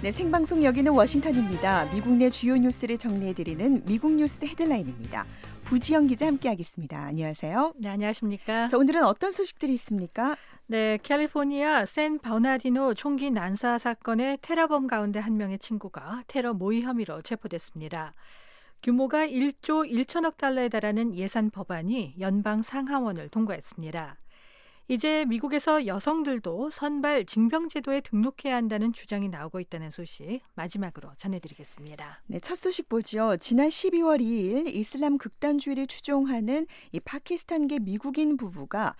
네, 생방송 여기는 워싱턴입니다. 미국 내 주요 뉴스를 정리해드리는 미국 뉴스 헤드라인입니다. 부지영 기자 함께하겠습니다. 안녕하세요. 네, 안녕하십니까. 자, 오늘은 어떤 소식들이 있습니까? 네, 캘리포니아 샌 버나디노 총기 난사 사건의 테러범 가운데 한 명의 친구가 테러 모의 혐의로 체포됐습니다. 규모가 1조 1천억 달러에 달하는 예산 법안이 연방 상하원을 통과했습니다. 이제 미국에서 여성들도 선발 징병제도에 등록해야 한다는 주장이 나오고 있다는 소식 마지막으로 전해드리겠습니다. 네, 첫 소식 보죠. 지난 12월 2일 이슬람 극단주의를 추종하는 이 파키스탄계 미국인 부부가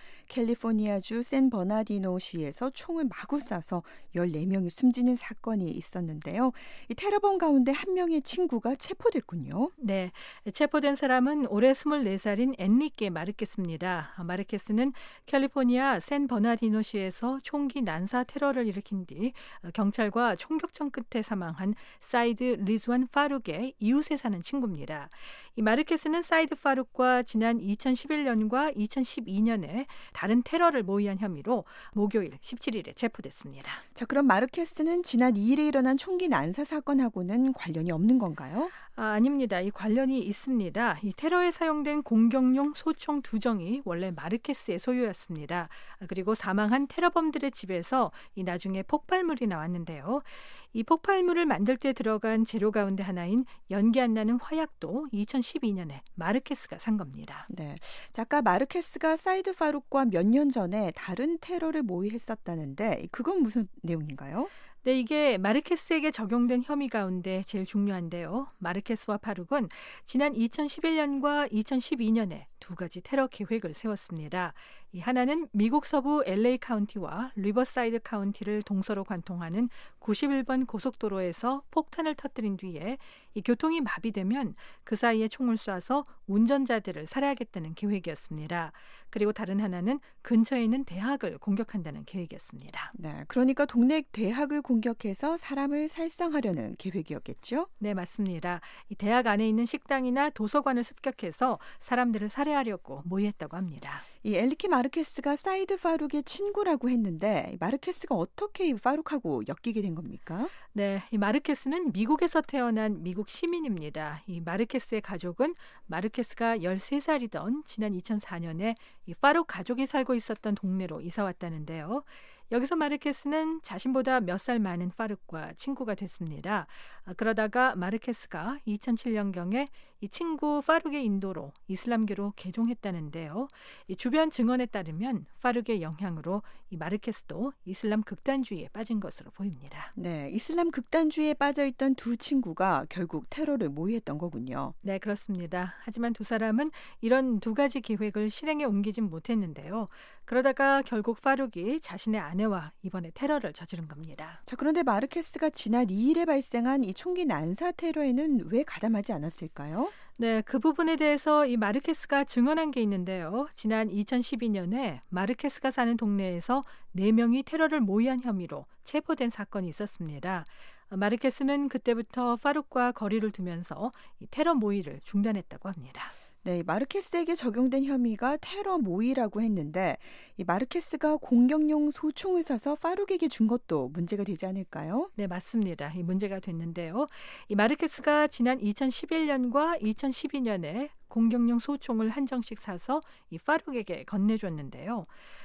캘리포니아주 샌 버나디노시에서 총을 마구 쏴서 14명이 숨지는 사건이 있었는데요. 이 테러범 가운데 한 명의 친구가 체포됐군요. 네, 체포된 사람은 올해 24살인 엔리케 마르케스입니다. 마르케스는 캘리포니아 샌 버나디노시에서 총기 난사 테러를 일으킨 뒤 경찰과 총격전 끝에 사망한 사이드 리즈완 파룩의 이웃에 사는 친구입니다. 이 마르케스는 사이드 파룩과 지난 2011년과 2012년에 다른 테러를 모의한 혐의로 목요일 17일에 체포됐습니다. 자, 그럼 마르케스는 지난 2일에 일어난 총기 난사 사건하고는 관련이 없는 건가요? 아닙니다. 이 관련이 있습니다. 이 테러에 사용된 공격용 소총 2정이 원래 마르케스의 소유였습니다. 그리고 사망한 테러범들의 집에서 이 나중에 폭발물이 나왔는데요. 이 폭발물을 만들 때 들어간 재료 가운데 하나인 연기 안 나는 화약도 2012년에 마르케스가 산 겁니다. 네, 자, 아까 마르케스가 사이드 파룩과 몇 년 전에 다른 테러를 모의했었다는데 그건 무슨 내용인가요? 네, 이게 마르케스에게 적용된 혐의 가운데 제일 중요한데요. 마르케스와 파룩은 지난 2011년과 2012년에 두 가지 테러 계획을 세웠습니다. 이 하나는 미국 서부 LA 카운티와 리버사이드 카운티를 동서로 관통하는 91번 고속도로에서 폭탄을 터뜨린 뒤에 이 교통이 마비되면 그 사이에 총을 쏴서 운전자들을 살해하겠다는 계획이었습니다. 그리고 다른 하나는 근처에 있는 대학을 공격한다는 계획이었습니다. 네, 그러니까 동네 대학을 공격해서 사람을 살상하려는 계획이었겠죠? 네, 맞습니다. 이 대학 안에 있는 식당이나 도서관을 습격해서 사람들을 살해하려고 모의했다고 합니다. 이 엘리키 마르케스가 사이드 파룩의 친구라고 했는데 마르케스가 어떻게 이 파룩하고 엮이게 된 겁니까? 네, 이 마르케스는 미국에서 태어난 미국 시민입니다. 이 마르케스의 가족은 마르케스가 13살이던 지난 2004년에 이 파룩 가족이 살고 있었던 동네로 이사 왔다는데요. 여기서 마르케스는 자신보다 몇 살 많은 파룩과 친구가 됐습니다. 그러다가 마르케스가 2007년경에 이 친구 파룩의 인도로 이슬람교로 개종했다는데요. 이 주변 증언에 따르면 파룩의 영향으로 이 마르케스도 이슬람 극단주의에 빠진 것으로 보입니다. 네, 이슬람 극단주의에 빠져있던 두 친구가 결국 테러를 모의했던 거군요. 네, 그렇습니다. 하지만 두 사람은 이런 두 가지 계획을 실행에 옮기진 못했는데요. 그러다가 결국 파룩이 자신의 아내와 이번에 테러를 저지른 겁니다. 자, 그런데 마르케스가 지난 2일에 발생한 이 총기 난사 테러에는 왜 가담하지 않았을까요? 네, 그 부분에 대해서 이 마르케스가 증언한 게 있는데요. 지난 2012년에 마르케스가 사는 동네에서 4명이 테러를 모의한 혐의로 체포된 사건이 있었습니다. 마르케스는 그때부터 파룩과 거리를 두면서 이 테러 모의를 중단했다고 합니다. 네, 마르케스에게 적용된 혐의가 테러 모의라고 했는데 이 마르케스가 공격용 소총을 사서 파룩에게 준 것도 문제가 되지 않을까요? 네, 맞습니다. 이 문제가 됐는데요. 이 마르케스가 지난 2011년과 2012년에 공격용 소총을 한 정씩 사서 이 파룩에게 건네줬는데요.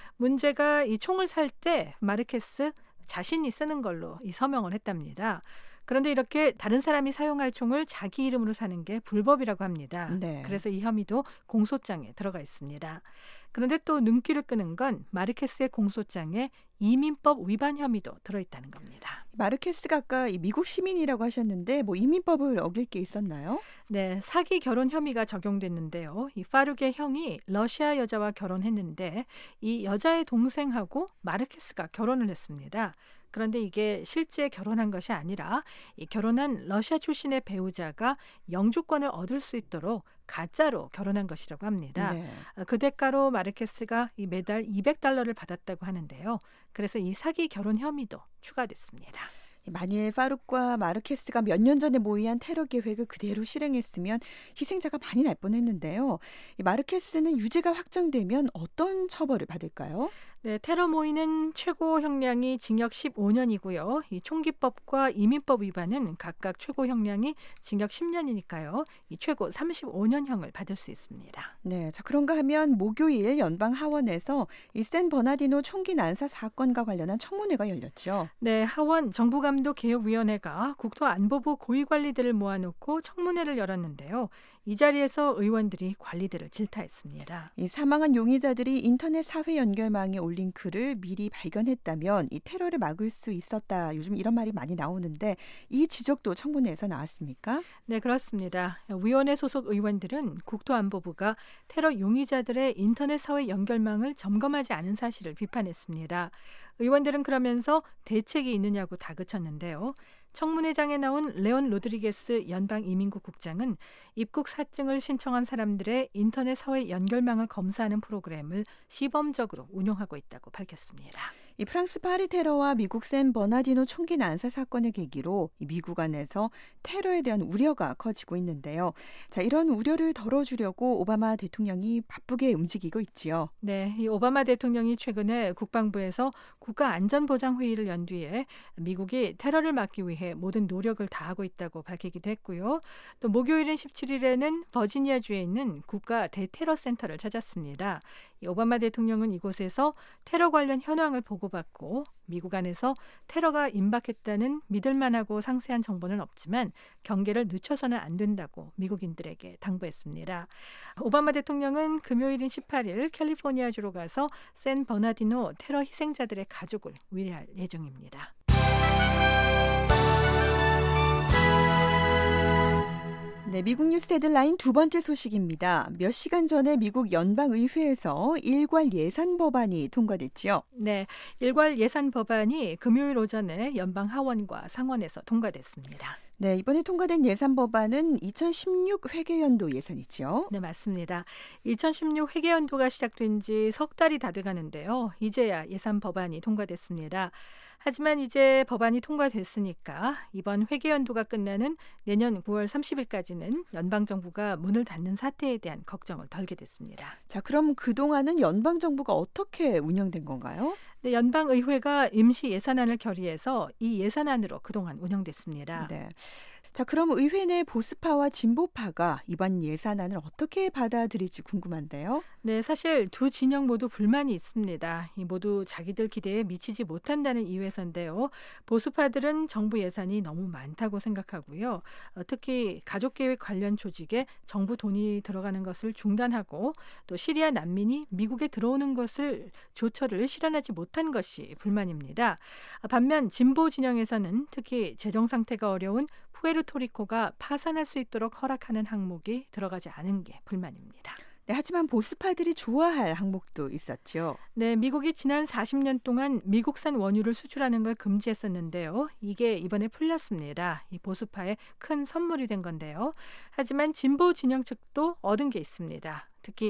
문제가 이 총을 살 때 마르케스 자신이 쓰는 걸로 이 서명을 했답니다. 그런데 이렇게 다른 사람이 사용할 총을 자기 이름으로 사는 게 불법이라고 합니다. 네. 그래서 이 혐의도 공소장에 들어가 있습니다. 그런데 또 눈길을 끄는 건 마르케스의 공소장에 이민법 위반 혐의도 들어있다는 겁니다. 마르케스가 아까 이 미국 시민이라고 하셨는데 뭐 이민법을 어길 게 있었나요? 네, 사기 결혼 혐의가 적용됐는데요. 이 파룩의 형이 러시아 여자와 결혼했는데 이 여자의 동생하고 마르케스가 결혼을 했습니다. 그런데 이게 실제 결혼한 것이 아니라 이 결혼한 러시아 출신의 배우자가 영주권을 얻을 수 있도록 가짜로 결혼한 것이라고 합니다. 네. 그 대가로 마르케스가 이 매달 $200를 받았다고 하는데요. 그래서 이 사기 결혼 혐의도 추가됐습니다. 만일 파룩과 마르케스가 몇 년 전에 모의한 테러 계획을 그대로 실행했으면 희생자가 많이 날 뻔했는데요. 이 마르케스는 유죄가 확정되면 어떤 처벌을 받을까요? 네, 테러 모의는 최고 형량이 징역 15년이고요. 이 총기법과 이민법 위반은 각각 최고 형량이 징역 10년이니까요. 이 최고 35년형을 받을 수 있습니다. 네, 자 그런가 하면 목요일 연방 하원에서 이 샌 버나디노 총기 난사 사건과 관련한 청문회가 열렸죠. 네, 하원 정부감독개혁위원회가 국토안보부 고위관리들을 모아놓고 청문회를 열었는데요. 이 자리에서 의원들이 관리들을 질타했습니다. 이 사망한 용의자들이 인터넷 사회 연결망에 올린 글을 미리 발견했다면 이 테러를 막을 수 있었다. 요즘 이런 말이 많이 나오는데 이 지적도 청문회에서 나왔습니까? 네, 그렇습니다. 위원회 소속 의원들은 국토안보부가 테러 용의자들의 인터넷 사회 연결망을 점검하지 않은 사실을 비판했습니다. 의원들은 그러면서 대책이 있느냐고 다그쳤는데요. 청문회장에 나온 레온 로드리게스 연방이민국 국장은 입국 사증을 신청한 사람들의 인터넷 사회 연결망을 검사하는 프로그램을 시범적으로 운용하고 있다고 밝혔습니다. 이 프랑스 파리 테러와 미국 샌 버나디노 총기 난사 사건을 계기로 미국 안에서 테러에 대한 우려가 커지고 있는데요. 자, 이런 우려를 덜어주려고 오바마 대통령이 바쁘게 움직이고 있지요. 네, 이 오바마 대통령이 최근에 국방부에서 국가안전보장회의를 연 뒤에 미국이 테러를 막기 위해 모든 노력을 다하고 있다고 밝히기도 했고요. 또 목요일인 17일에는 버지니아주에 있는 국가 대테러센터를 찾았습니다. 이 오바마 대통령은 이곳에서 테러 관련 현황을 보고받고 미국 안에서 테러가 임박했다는 믿을만하고 상세한 정보는 없지만 경계를 늦춰서는 안 된다고 미국인들에게 당부했습니다. 오바마 대통령은 금요일인 18일 캘리포니아주로 가서 샌 버나디노 테러 희생자들의 가족을 위로할 예정입니다. 네, 미국 뉴스 헤드라인 두 번째 소식입니다. 몇 시간 전에 미국 연방의회에서 일괄 예산 법안이 통과됐지요. 네, 일괄 예산 법안이 금요일 오전에 연방 하원과 상원에서 통과됐습니다. 네, 이번에 통과된 예산 법안은 2016 회계연도 예산이죠. 네, 맞습니다. 2016 회계연도가 시작된 지 석 달이 다 돼가는데요. 이제야 예산 법안이 통과됐습니다. 하지만 이제 법안이 통과됐으니까 이번 회계연도가 끝나는 내년 9월 30일까지는 연방정부가 문을 닫는 사태에 대한 걱정을 덜게 됐습니다. 자, 그럼 그동안은 연방정부가 어떻게 운영된 건가요? 네, 연방의회가 임시 예산안을 결의해서 이 예산안으로 그동안 운영됐습니다. 네. 자, 그럼 의회 내 보수파와 진보파가 이번 예산안을 어떻게 받아들일지 궁금한데요. 네, 사실 두 진영 모두 불만이 있습니다. 이 모두 자기들 기대에 미치지 못한다는 이유에서인데요. 보수파들은 정부 예산이 너무 많다고 생각하고요. 특히 가족계획 관련 조직에 정부 돈이 들어가는 것을 중단하고 또 시리아 난민이 미국에 들어오는 것을 조처를 실현하지 못한 것이 불만입니다. 반면 진보 진영에서는 특히 재정 상태가 어려운 푸에르토리코가 파산할 수 있도록 허락하는 항목이 들어가지 않은 게 불만입니다. 네, 하지만 보수파들이 좋아할 항목도 있었죠. 네, 미국이 지난 40년 동안 미국산 원유를 수출하는 걸 금지했었는데요. 이게 이번에 풀렸습니다. 이 보수파의 큰 선물이 된 건데요. 하지만 진보 진영 측도 얻은 게 있습니다. 특히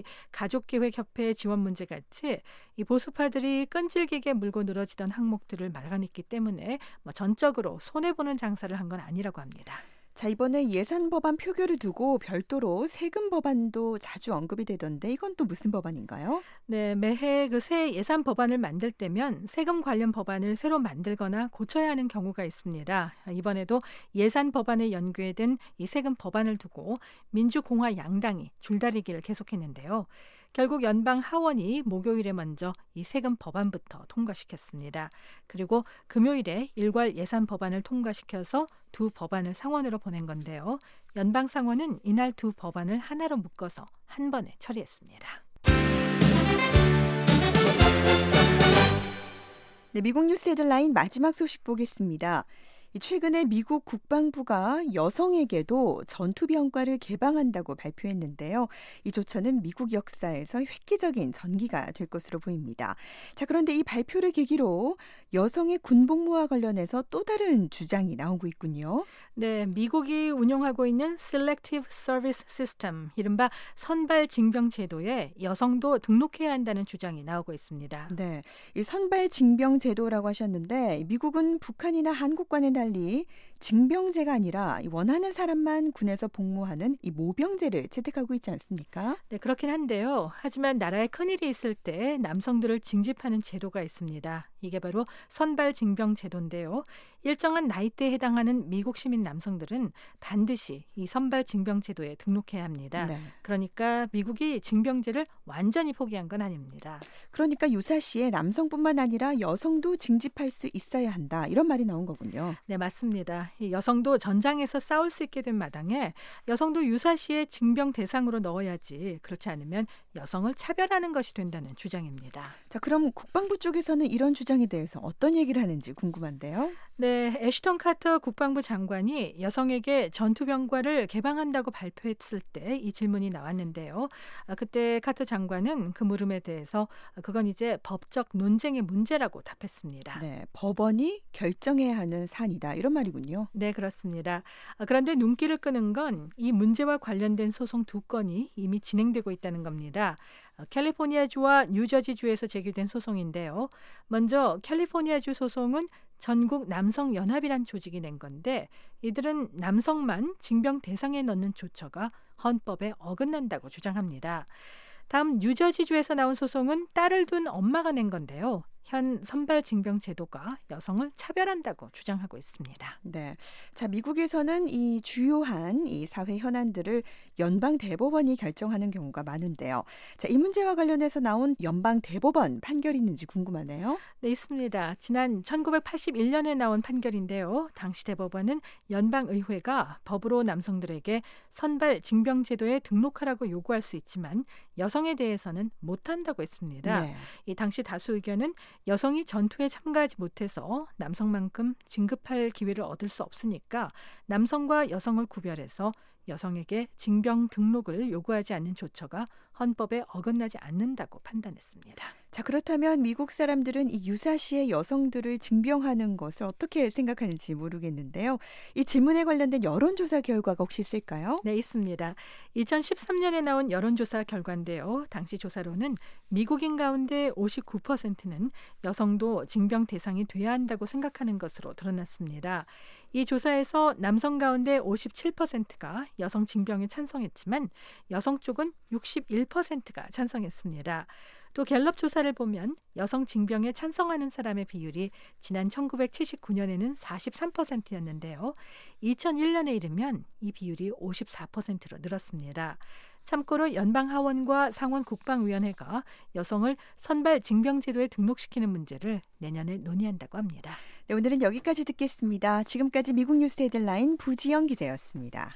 가족계획협회 지원 문제 같이 이 보수파들이 끈질기게 물고 늘어지던 항목들을 막아냈기 때문에 전적으로 손해보는 장사를 한 건 아니라고 합니다. 자, 이번에 예산 법안 표결을 두고 별도로 세금 법안도 자주 언급이 되던데 이건 또 무슨 법안인가요? 네, 매해 그 새 예산 법안을 만들 때면 세금 관련 법안을 새로 만들거나 고쳐야 하는 경우가 있습니다. 이번에도 예산 법안에 연계된 이 세금 법안을 두고 민주공화 양당이 줄다리기를 계속했는데요. 결국 연방 하원이 목요일에 먼저 이 세금 법안부터 통과시켰습니다. 그리고 금요일에 일괄 예산 법안을 통과시켜서 두 법안을 상원으로 보낸 건데요. 연방 상원은 이날 두 법안을 하나로 묶어서 한 번에 처리했습니다. 네, 미국 뉴스 헤드라인 마지막 소식 보겠습니다. 최근에 미국 국방부가 여성에게도 전투병과를 개방한다고 발표했는데요. 이 조처는 미국 역사에서 획기적인 전기가 될 것으로 보입니다. 자, 그런데 이 발표를 계기로 여성의 군복무와 관련해서 또 다른 주장이 나오고 있군요. 네, 미국이 운영하고 있는 Selective Service System, 이른바 선발징병 제도에 여성도 등록해야 한다는 주장이 나오고 있습니다. 네, 이 선발징병 제도라고 하셨는데 미국은 북한이나 한국과는 달리 달리 징병제가 아니라 원하는 사람만 군에서 복무하는 이 모병제를 채택하고 있지 않습니까? 네, 그렇긴 한데요. 하지만 나라에 큰일이 있을 때 남성들을 징집하는 제도가 있습니다. 이게 바로 선발 징병 제도인데요. 일정한 나이대에 해당하는 미국 시민 남성들은 반드시 이 선발 징병 제도에 등록해야 합니다. 네. 그러니까 미국이 징병제를 완전히 포기한 건 아닙니다. 그러니까 유사시에 남성뿐만 아니라 여성도 징집할 수 있어야 한다. 이런 말이 나온 거군요. 네, 맞습니다. 이 여성도 전장에서 싸울 수 있게 된 마당에 여성도 유사시에 징병 대상으로 넣어야지, 그렇지 않으면 여성을 차별하는 것이 된다는 주장입니다. 자, 그럼 국방부 쪽에서는 이런 주장에 대해서 어떤 얘기를 하는지 궁금한데요. 네, 애슈턴 카터 국방부 장관이 여성에게 전투병과를 개방한다고 발표했을 때 이 질문이 나왔는데요. 그때 카터 장관은 그 물음에 대해서 그건 이제 법적 논쟁의 문제라고 답했습니다. 네, 법원이 결정해야 하는 사안이다. 이런 말이군요. 네, 그렇습니다. 그런데 눈길을 끄는 건 이 문제와 관련된 소송 2건이 이미 진행되고 있다는 겁니다. 캘리포니아주와 뉴저지주에서 제기된 소송인데요. 먼저 캘리포니아주 소송은 전국 남성연합이란 조직이 낸 건데, 이들은 남성만 징병 대상에 넣는 조처가 헌법에 어긋난다고 주장합니다. 다음 뉴저지주에서 나온 소송은 딸을 둔 엄마가 낸 건데요. 현 선발 징병 제도가 여성을 차별한다고 주장하고 있습니다. 네. 자, 미국에서는 이 주요한 이 사회 현안들을 연방 대법원이 결정하는 경우가 많은데요. 자, 이 문제와 관련해서 나온 연방 대법원 판결이 있는지 궁금하네요. 네, 있습니다. 지난 1981년에 나온 판결인데요. 당시 대법원은 연방의회가 법으로 남성들에게 선발 징병 제도에 등록하라고 요구할 수 있지만 여성에 대해서는 못한다고 했습니다. 네. 이 당시 다수 의견은 여성이 전투에 참가하지 못해서 남성만큼 진급할 기회를 얻을 수 없으니까 남성과 여성을 구별해서 여성에게 징병 등록을 요구하지 않는 조처가 헌법에 어긋나지 않는다고 판단했습니다. 자, 그렇다면 미국 사람들은 이 유사시에 여성들을 징병하는 것을 어떻게 생각하는지 모르겠는데요. 이 질문에 관련된 여론조사 결과가 혹시 있을까요? 네, 있습니다. 2013년에 나온 여론조사 결과인데요. 당시 조사로는 미국인 가운데 59%는 여성도 징병 대상이 돼야 한다고 생각하는 것으로 드러났습니다. 이 조사에서 남성 가운데 57%가 여성 징병에 찬성했지만 여성 쪽은 61%가 찬성했습니다. 또 갤럽 조사를 보면 여성 징병에 찬성하는 사람의 비율이 지난 1979년에는 43%였는데요. 2001년에 이르면 이 비율이 54%로 늘었습니다. 참고로 연방하원과 상원 국방위원회가 여성을 선발 징병 제도에 등록시키는 문제를 내년에 논의한다고 합니다. 네, 오늘은 여기까지 듣겠습니다. 지금까지 미국 뉴스 헤드라인 부지영 기자였습니다.